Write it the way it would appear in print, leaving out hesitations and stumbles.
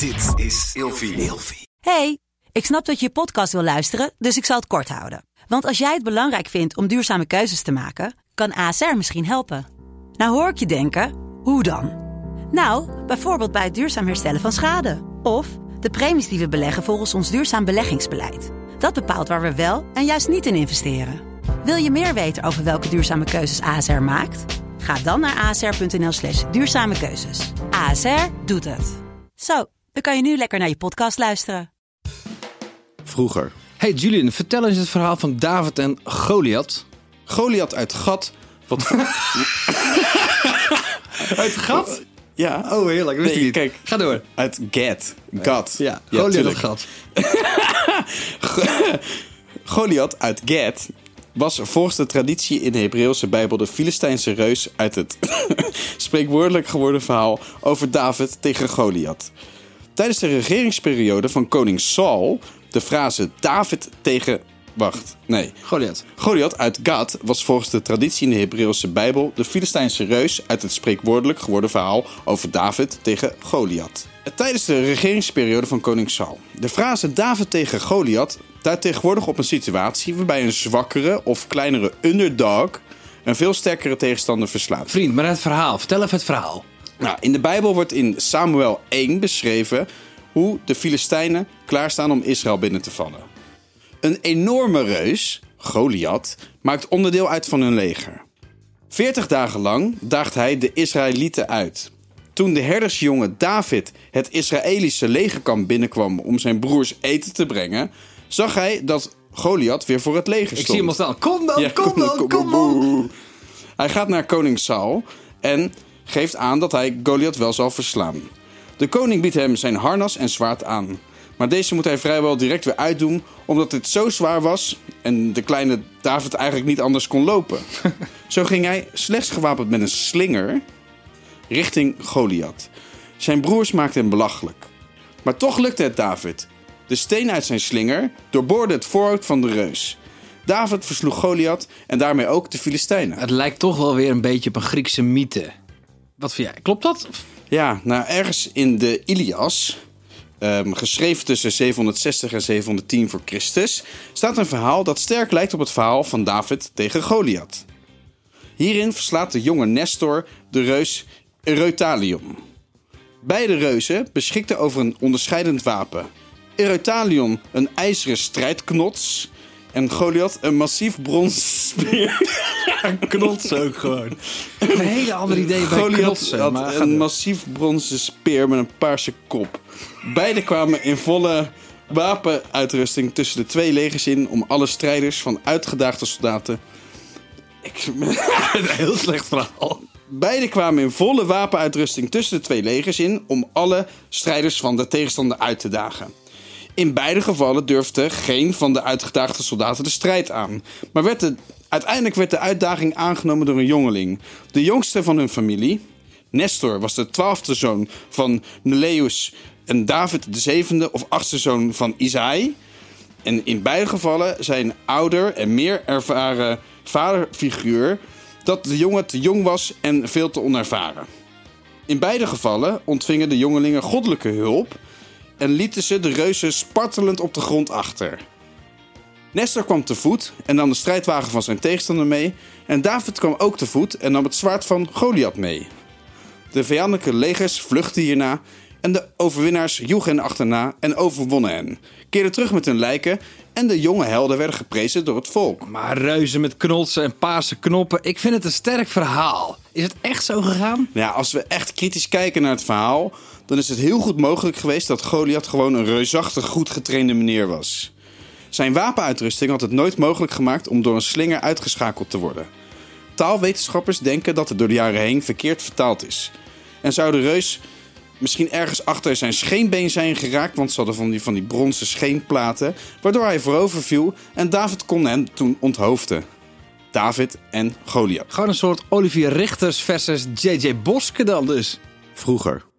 Dit is Ilfie. Hey, ik snap dat je je podcast wil luisteren, dus ik zal het kort houden. Want als jij het belangrijk vindt om duurzame keuzes te maken, kan ASR misschien helpen. Nou hoor ik je denken, hoe dan? Nou, bijvoorbeeld bij het duurzaam herstellen van schade. Of de premies die we beleggen volgens ons duurzaam beleggingsbeleid. Dat bepaalt waar we wel en juist niet in investeren. Wil je meer weten over welke duurzame keuzes ASR maakt? Ga dan naar asr.nl/duurzame keuzes. ASR doet het. Zo, dan kan je nu lekker naar je podcast luisteren. Vroeger. Hey Julian, vertel eens het verhaal van David en Goliath. Goliath uit Gat. Wat... Uit Gat? Ja. Oh, heerlijk. Wist ik niet. Kijk, ga door. Uit Gat. Ja, Goliath uit Gat. Goliath uit Gat was volgens de traditie in de Hebreeuwse Bijbel de Filistijnse reus uit het spreekwoordelijk geworden verhaal over David tegen Goliath. Tijdens de regeringsperiode van koning Saul, de frase David tegen... Goliath uit Gat was volgens de traditie in de Hebreeuwse Bijbel de Filistijnse reus uit het spreekwoordelijk geworden verhaal over David tegen Goliath. Tijdens de regeringsperiode van koning Saul. De frase David tegen Goliath duidt tegenwoordig op een situatie waarbij een zwakkere of kleinere underdog een veel sterkere tegenstander verslaat. Vriend, maar het verhaal. Vertel even het verhaal. Nou, in de Bijbel wordt in Samuel 1 beschreven hoe de Filistijnen klaarstaan om Israël binnen te vallen. Een enorme reus, Goliath, maakt onderdeel uit van hun leger. 40 dagen lang daagt hij de Israëlieten uit. Toen de herdersjongen David het Israëlische legerkamp binnenkwam om zijn broers eten te brengen, zag hij dat Goliath weer voor het leger stond. Ik zie hem al staan. Kom dan. Hij gaat naar koning Saul en geeft aan dat hij Goliath wel zal verslaan. De koning biedt hem zijn harnas en zwaard aan. Maar deze moet hij vrijwel direct weer uitdoen, omdat dit zo zwaar was en de kleine David eigenlijk niet anders kon lopen. Zo ging hij, slechts gewapend met een slinger, richting Goliath. Zijn broers maakten hem belachelijk. Maar toch lukte het David. De steen uit zijn slinger doorboorde het voorhoofd van de reus. David versloeg Goliath en daarmee ook de Filistijnen. Het lijkt toch wel weer een beetje op een Griekse mythe. Wat vind jij? Klopt dat? Ja, nou ergens in de Ilias, geschreven tussen 760 en 710 voor Christus, staat een verhaal dat sterk lijkt op het verhaal van David tegen Goliath. Hierin verslaat de jonge Nestor de reus Ereutalion. Beide reuzen beschikten over een onderscheidend wapen. Ereutalion een ijzeren strijdknots en Goliath een massief bronzen speer. Knots ook gewoon. Een hele andere idee bij Goliath knotsen. had een massief bronzen speer met een paarse kop. Beide kwamen in volle wapenuitrusting tussen de twee legers in om alle strijders van uitgedaagde soldaten... Een heel slecht verhaal. Beide kwamen in volle wapenuitrusting tussen de twee legers in om alle strijders van de tegenstander uit te dagen. In beide gevallen durfde geen van de uitgedaagde soldaten de strijd aan. Maar uiteindelijk werd de uitdaging aangenomen door een jongeling. De jongste van hun familie, Nestor, was de 12e zoon van Neleus en David de 7e of 8e zoon van Isaï. En in beide gevallen zijn ouder en meer ervaren vaderfiguur dat de jongen te jong was en veel te onervaren. In beide gevallen ontvingen de jongelingen goddelijke hulp en lieten ze de reuzen spartelend op de grond achter. Nestor kwam te voet en nam de strijdwagen van zijn tegenstander mee en David kwam ook te voet en nam het zwaard van Goliath mee. De vijandelijke legers vluchtten hierna en de overwinnaars joegen hen achterna en overwonnen hen, keerden terug met hun lijken en de jonge helden werden geprezen door het volk. Maar reuzen met knotsen en paarse knoppen, ik vind het een sterk verhaal. Is het echt zo gegaan? Ja, als we echt kritisch kijken naar het verhaal, dan is het heel goed mogelijk geweest dat Goliath gewoon een reusachtig goed getrainde meneer was. Zijn wapenuitrusting had het nooit mogelijk gemaakt om door een slinger uitgeschakeld te worden. Taalwetenschappers denken dat het door de jaren heen verkeerd vertaald is. En zou de reus misschien ergens achter zijn scheenbeen zijn geraakt, want ze hadden van die bronzen scheenplaten, waardoor hij voorover viel en David kon hem toen onthoofden. David en Goliath. Gewoon een soort Olivier Richters versus J.J. Boske dan dus. Vroeger.